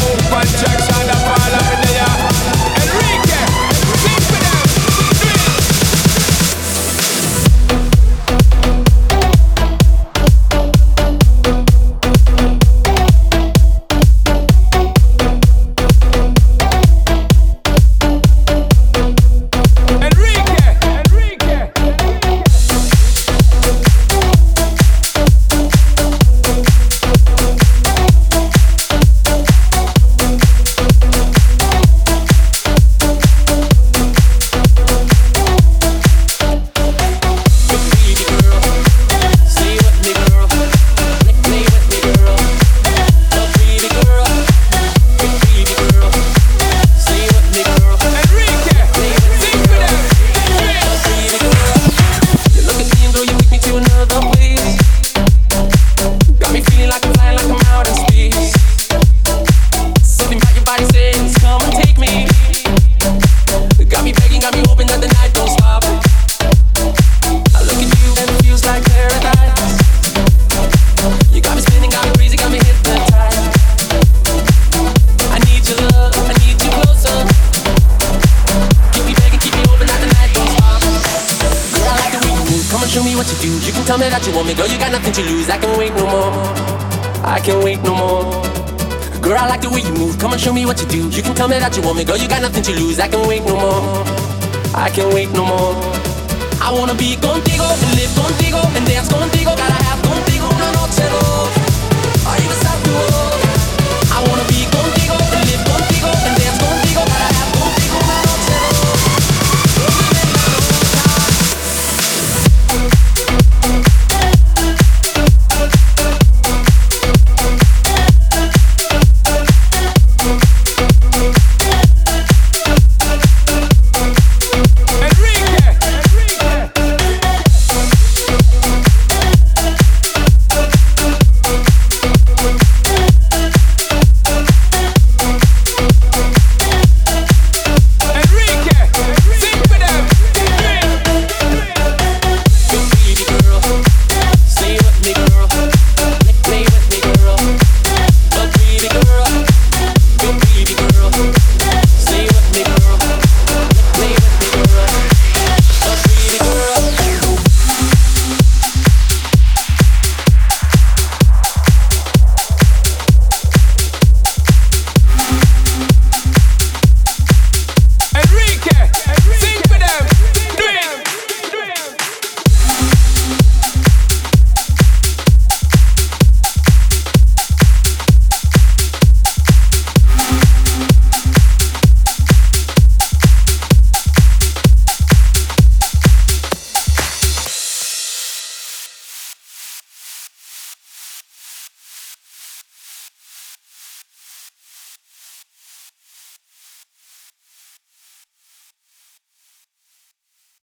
move and Jackson the fall up in the yard. Enrique, sing for them. Tell me that you want me, girl, you got nothing to lose. I can't wait no more. I can't wait no more. Girl, I like the way you move. Come and show me what you do. You can tell me that you want me, girl, you got nothing to lose. I can't wait no more. I can't wait no more. I wanna be contigo and live contigo and dance contigo. Gotta have contigo una noche.